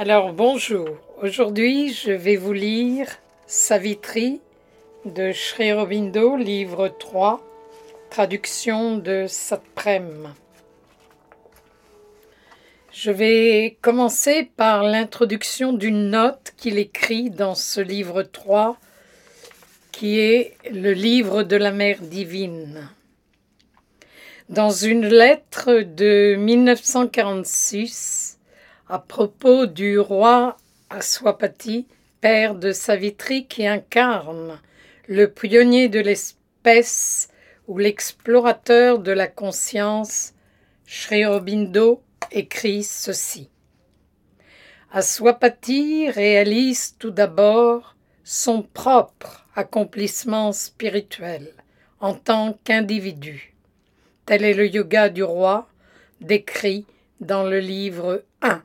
Alors bonjour, aujourd'hui je vais vous lire Savitri de Sri Aurobindo, livre 3, traduction de Satprem. Je vais commencer par l'introduction d'une note qu'il écrit dans ce livre 3 qui est le livre de la Mère divine. Dans une lettre de 1946, à propos du roi Aswapati, père de Savitri, qui incarne le pionnier de l'espèce ou l'explorateur de la conscience, Sri Aurobindo écrit ceci. Aswapati réalise tout d'abord son propre accomplissement spirituel en tant qu'individu. Tel est le yoga du roi décrit dans le livre 1.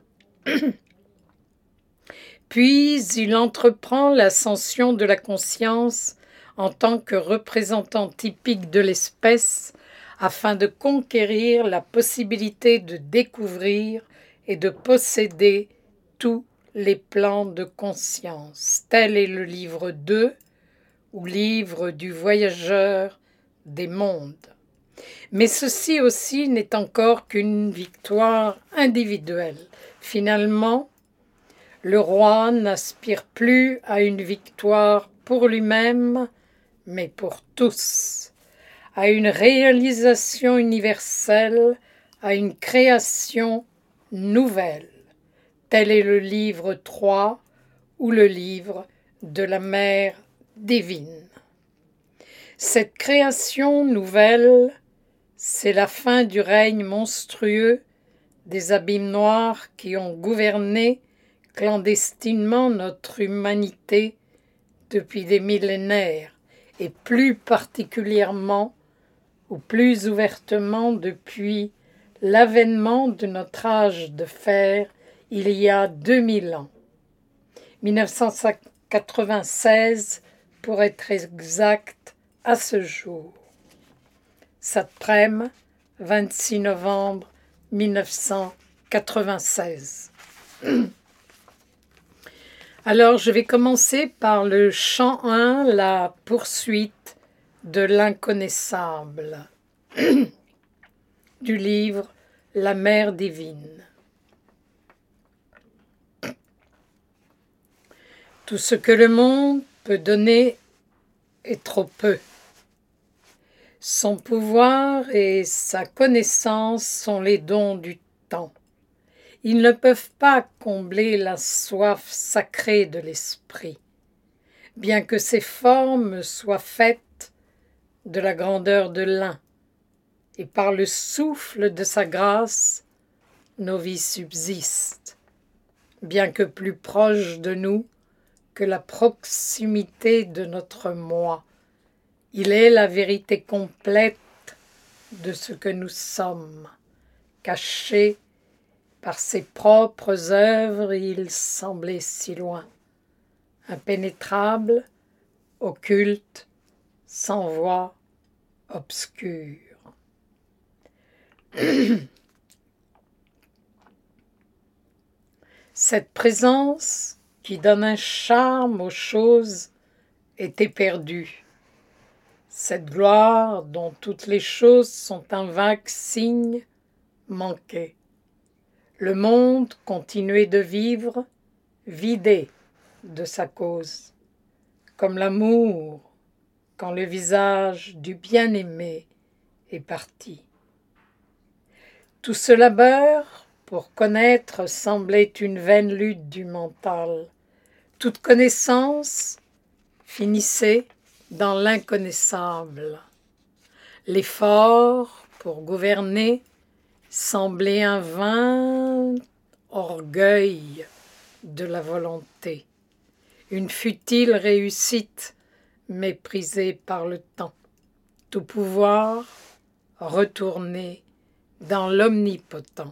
Puis il entreprend l'ascension de la conscience en tant que représentant typique de l'espèce afin de conquérir la possibilité de découvrir et de posséder tous les plans de conscience. Tel est le livre 2 ou livre du voyageur des mondes. Mais ceci aussi n'est encore qu'une victoire individuelle. Finalement, le roi n'aspire plus à une victoire pour lui-même, mais pour tous, à une réalisation universelle, à une création nouvelle. Tel est le livre 3 ou le livre de la Mère divine. Cette création nouvelle, c'est la fin du règne monstrueux des abîmes noirs qui ont gouverné clandestinement notre humanité depuis des millénaires et plus particulièrement ou plus ouvertement depuis l'avènement de notre âge de fer il y a 2000 ans. 1996 pour être exact à ce jour. Satprem, 26 novembre 1996. Alors, je vais commencer par le chant 1, la poursuite de l'inconnaissable, du livre La Mère divine. Tout ce que le monde peut donner est trop peu. Son pouvoir et sa connaissance sont les dons du temps. Ils ne peuvent pas combler la soif sacrée de l'esprit, bien que ses formes soient faites de la grandeur de l'un, et par le souffle de sa grâce, nos vies subsistent, bien que plus proches de nous que la proximité de notre moi. Il est la vérité complète de ce que nous sommes. Caché par ses propres œuvres, il semblait si loin, impénétrable, occulte, sans voix, obscur. Cette présence qui donne un charme aux choses était perdue. Cette gloire dont toutes les choses sont un vague signe manquait. Le monde continuait de vivre, vidé de sa cause, comme l'amour quand le visage du bien-aimé est parti. Tout ce labeur pour connaître semblait une vaine lutte du mental. Toute connaissance finissait dans l'inconnaissable. L'effort pour gouverner semblait un vain orgueil de la volonté, une futile réussite méprisée par le temps, tout pouvoir retourné dans l'omnipotent.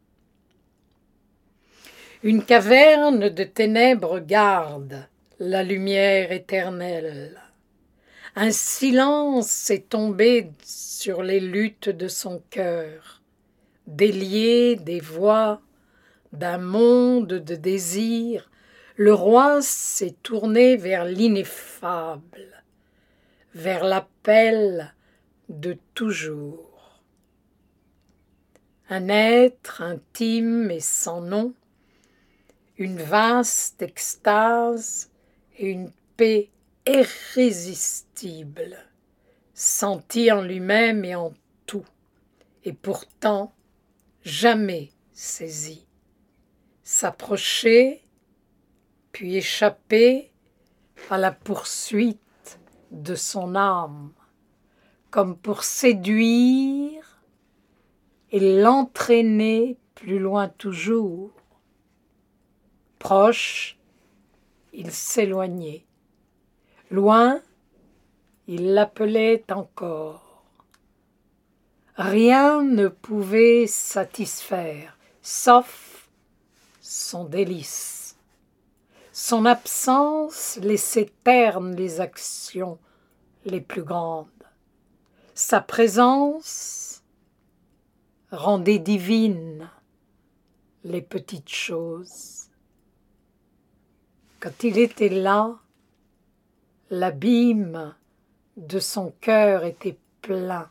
Une caverne de ténèbres garde la lumière éternelle. Un silence est tombé sur les luttes de son cœur, délié des voix d'un monde de désir, le roi s'est tourné vers l'ineffable, vers l'appel de toujours. Un être intime et sans nom, une vaste extase et une paix irrésistible, sentie en lui-même et en tout, et pourtant jamais saisie. S'approcher, puis échapper à la poursuite de son âme, comme pour séduire et l'entraîner plus loin toujours. Proche, il s'éloignait. Loin, il l'appelait encore. Rien ne pouvait satisfaire, sauf son délice. Son absence laissait ternes les actions les plus grandes. Sa présence rendait divines les petites choses. Quand il était là, l'abîme de son cœur était plein.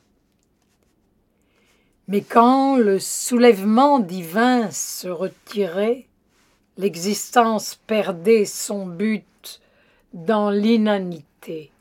Mais quand le soulèvement divin se retirait, l'existence perdait son but dans l'inanité.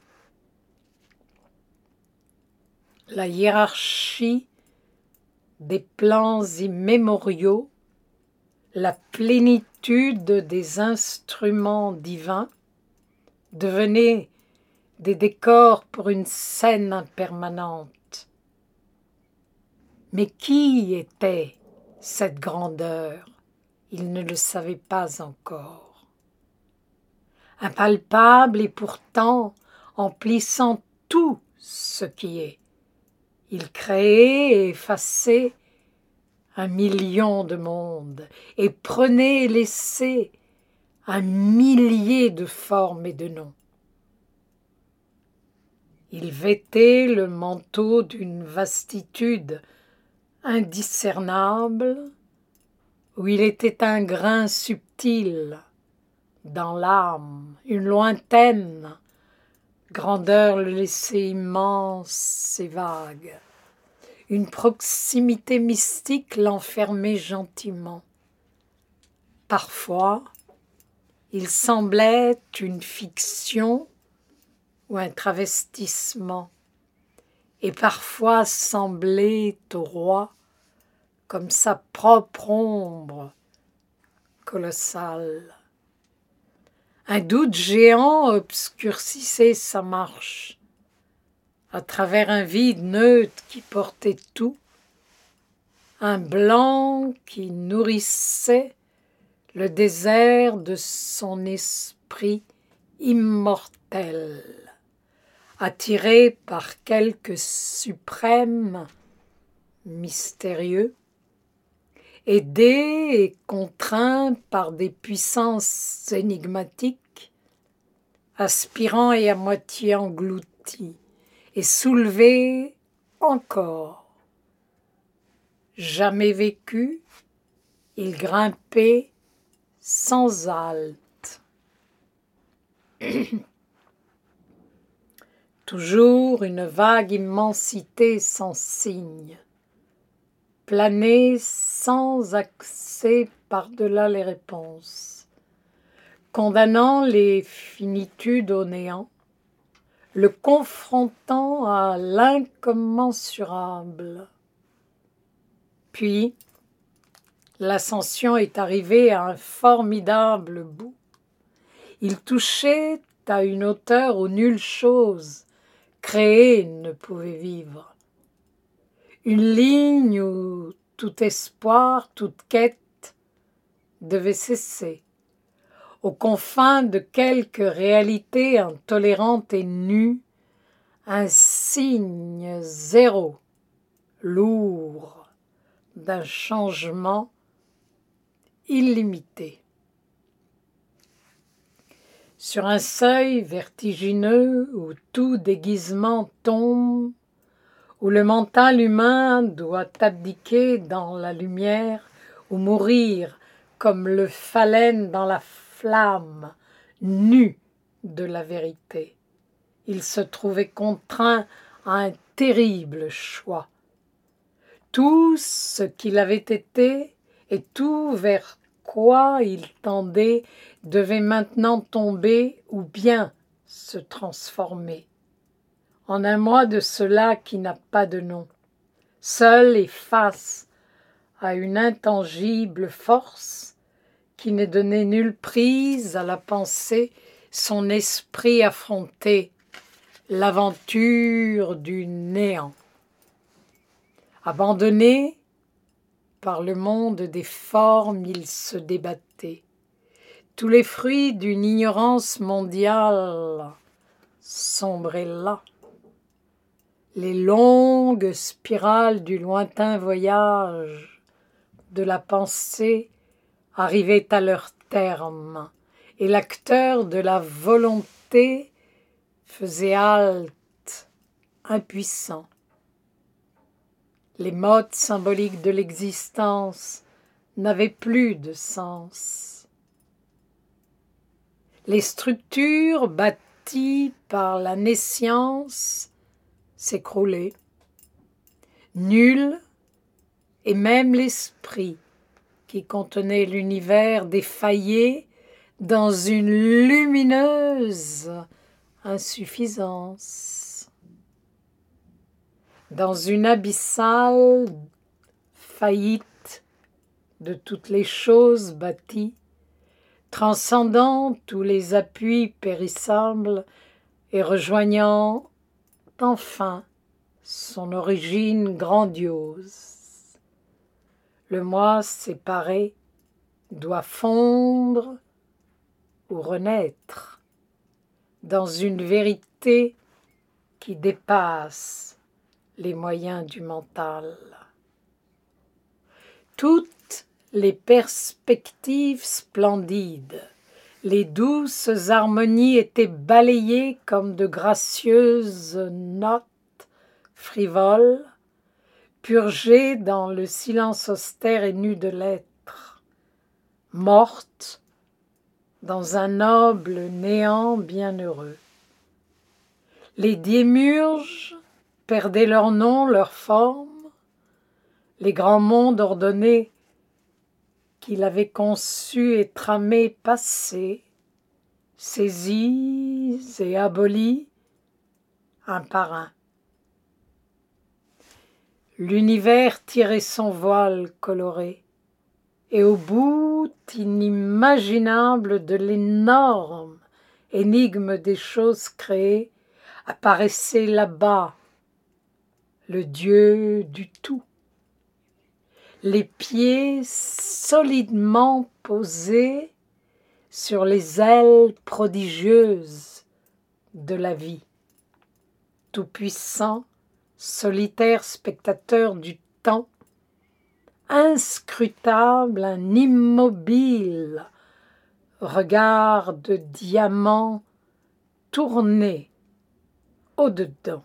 La hiérarchie des plans immémoriaux, la plénitude des instruments divins devenaient des décors pour une scène impermanente. Mais qui était cette grandeur? Il ne le savait pas encore. Impalpable et pourtant emplissant tout ce qui est. Il créait et effaçait 1 million de mondes et prenait et laissait 1 millier de formes et de noms. Il vêtait le manteau d'une vastitude indiscernable, où il était un grain subtil dans l'âme, une lointaine grandeur le laissait immense et vague. Une proximité mystique l'enfermait gentiment. Parfois, il semblait une fiction ou un travestissement, et parfois semblait au roi comme sa propre ombre colossale. Un doute géant obscurcissait sa marche. À travers un vide neutre qui portait tout, un blanc qui nourrissait le désert de son esprit immortel, attiré par quelque suprême mystérieux, aidé et contraint par des puissances énigmatiques, aspirant et à moitié englouti, et soulevé encore. Jamais vécu, il grimpait sans halte. Toujours une vague immensité sans signe, planer sans accès par-delà les réponses, condamnant les finitudes au néant, le confrontant à l'incommensurable. Puis, l'ascension est arrivée à un formidable bout. Il touchait à une hauteur où nulle chose créée ne pouvait vivre. Une ligne où tout espoir, toute quête devait cesser, aux confins de quelque réalité intolérante et nue, un signe zéro, lourd, d'un changement illimité. Sur un seuil vertigineux où tout déguisement tombe, où le mental humain doit abdiquer dans la lumière ou mourir comme le phalène dans la flamme nue de la vérité. Il se trouvait contraint à un terrible choix. Tout ce qu'il avait été et tout vers quoi il tendait devait maintenant tomber ou bien se transformer. En un mois de cela qui n'a pas de nom, seul et face à une intangible force qui ne donnait nulle prise à la pensée, son esprit affrontait l'aventure du néant. Abandonné par le monde des formes, il se débattait. Tous les fruits d'une ignorance mondiale sombraient là. Les longues spirales du lointain voyage de la pensée arrivaient à leur terme, et l'acteur de la volonté faisait halte, impuissant. Les modes symboliques de l'existence n'avaient plus de sens. Les structures bâties par la nescience s'écroulaient. Nul, et même l'esprit qui contenait l'univers défaillait dans une lumineuse insuffisance. Dans une abyssale faillite de toutes les choses bâties, transcendant tous les appuis périssables et rejoignant enfin son origine grandiose. Le moi séparé doit fondre ou renaître dans une vérité qui dépasse les moyens du mental. Toutes les perspectives splendides, les douces harmonies étaient balayées comme de gracieuses notes frivoles, purgées dans le silence austère et nu de l'être, mortes dans un noble néant bienheureux. Les démiurges perdaient leur nom, leur forme, les grands mondes ordonnés qu'il avait conçus et tramés passaient, saisis et abolis, un par un. L'univers tirait son voile coloré, et au bout inimaginable de l'énorme énigme des choses créées, apparaissait là-bas le Dieu du tout, les pieds solidement posés sur les ailes prodigieuses de la vie, tout-puissant, solitaire spectateur du temps, inscrutable, un immobile regard de diamant tourné au-dedans.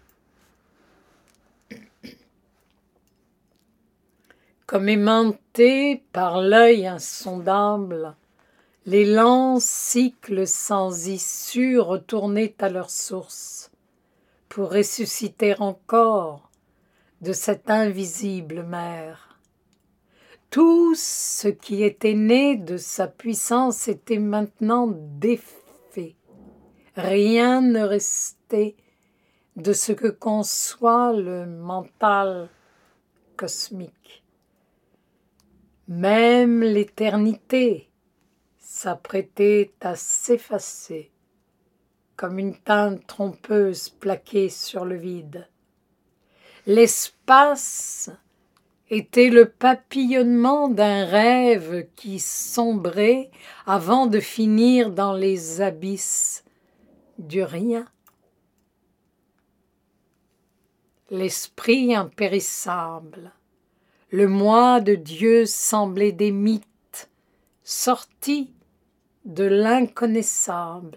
Comme aimantés par l'œil insondable, les lents cycles sans issue retournaient à leur source pour ressusciter encore de cette invisible mer. Tout ce qui était né de sa puissance était maintenant défait. Rien ne restait de ce que conçoit le mental cosmique. Même l'éternité s'apprêtait à s'effacer comme une teinte trompeuse plaquée sur le vide. L'espace était le papillonnement d'un rêve qui sombrait avant de finir dans les abysses du rien. L'esprit impérissable, le moi de Dieu semblait des mythes, sortis de l'inconnaissable.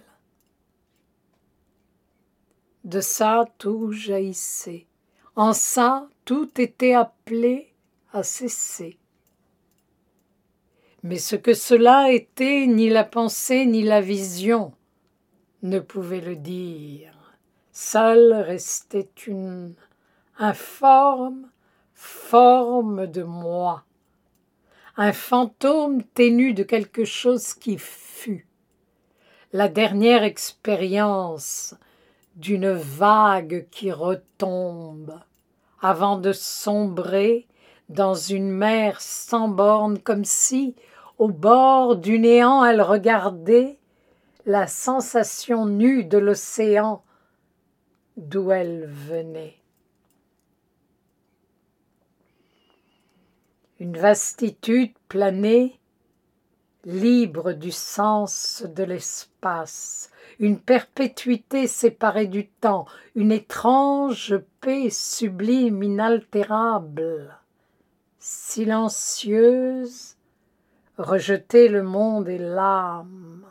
De ça tout jaillissait. En ça tout était appelé à cesser. Mais ce que cela était, ni la pensée ni la vision ne pouvaient le dire. Seule restait une informe forme de moi, un fantôme ténu de quelque chose qui fut, la dernière expérience d'une vague qui retombe, avant de sombrer dans une mer sans bornes, comme si, au bord du néant, elle regardait la sensation nue de l'océan d'où elle venait. Une vastitude planée, libre du sens de l'espace, une perpétuité séparée du temps, une étrange paix sublime, inaltérable, silencieuse, rejeter le monde et l'âme.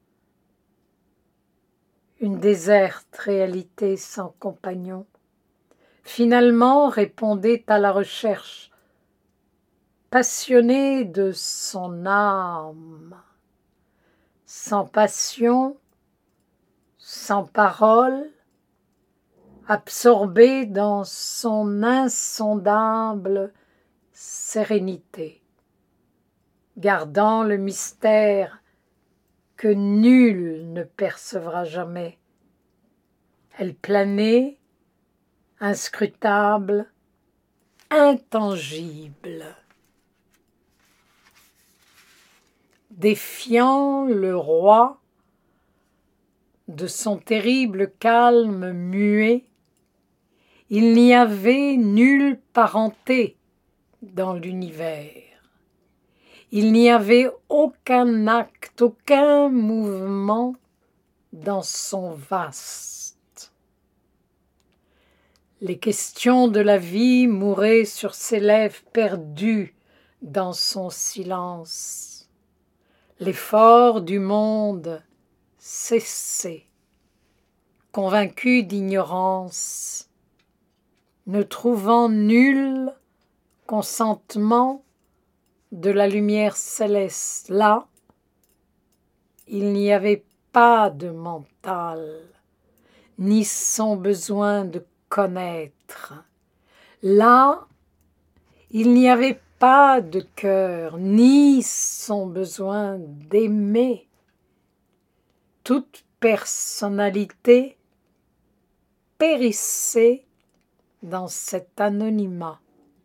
Une déserte réalité sans compagnon, finalement répondait à la recherche, passionnée de son âme, sans passion, sans parole, absorbée dans son insondable sérénité, gardant le mystère que nul ne percevra jamais. Elle planait, inscrutable, intangible. Défiant le roi de son terrible calme muet, il n'y avait nulle parenté dans l'univers. Il n'y avait aucun acte, aucun mouvement dans son vaste. Les questions de la vie mouraient sur ses lèvres perdues dans son silence. L'effort du monde cessait, convaincu d'ignorance, ne trouvant nul consentement de la lumière céleste. Là, il n'y avait pas de mental, ni son besoin de connaître. Là, il n'y avait pas de cœur, ni son besoin d'aimer. Toute personnalité périssait dans cet anonymat.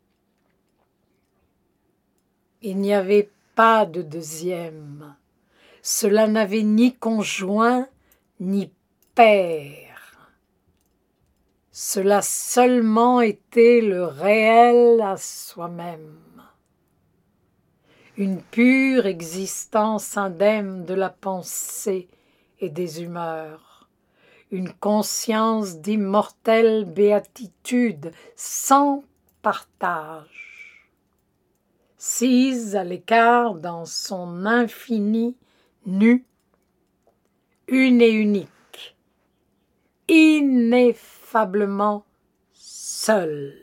Il n'y avait pas de deuxième. Cela n'avait ni conjoint, ni père. Cela seulement était le réel à soi-même. Une pure existence indemne de la pensée et des humeurs. Une conscience d'immortelle béatitude sans partage. Sise à l'écart dans son infini nu, une et unique, ineffablement seule.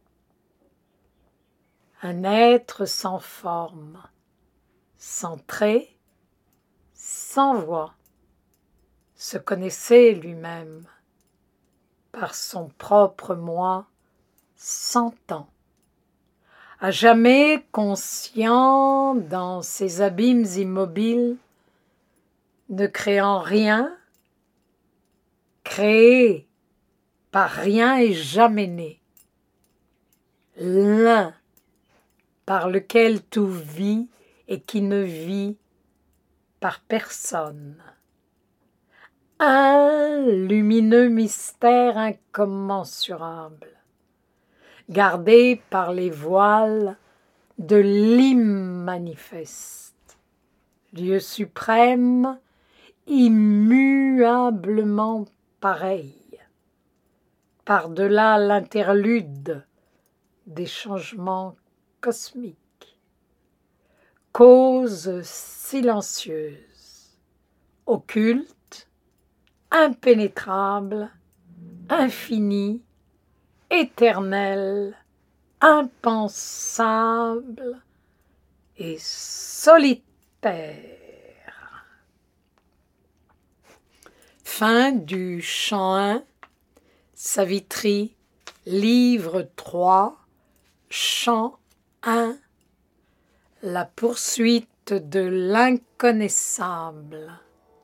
Un être sans forme, sans trait, sans voix, se connaissait lui-même par son propre moi sans temps. À jamais conscient dans ses abîmes immobiles, ne créant rien, créé par rien et jamais né. L'un par lequel tout vit et qui ne vit par personne. Un lumineux mystère incommensurable, gardé par les voiles de l'immanifeste, lieu suprême, immuablement pareil, par-delà l'interlude des changements cosmiques, cause silencieuse, occulte, impénétrable, infinie, éternelle, impensable et solitaire. Père. Fin du chant 1, Savitri, livre 3, chant 1, la poursuite de l'inconnaissable.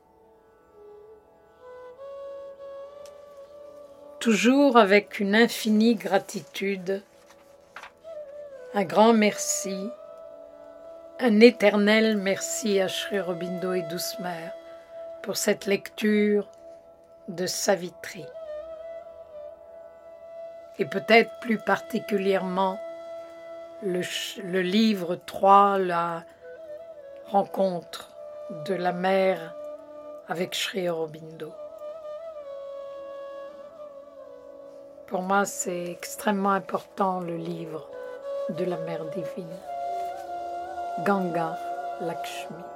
Toujours avec une infinie gratitude, un grand merci, un éternel merci à Sri Aurobindo et Douce Mère pour cette lecture de Savitri. Et peut-être plus particulièrement le livre 3, la rencontre de la mère avec Sri Aurobindo. Pour moi, c'est extrêmement important, le livre de la Mère divine, Ganga Lakshmi.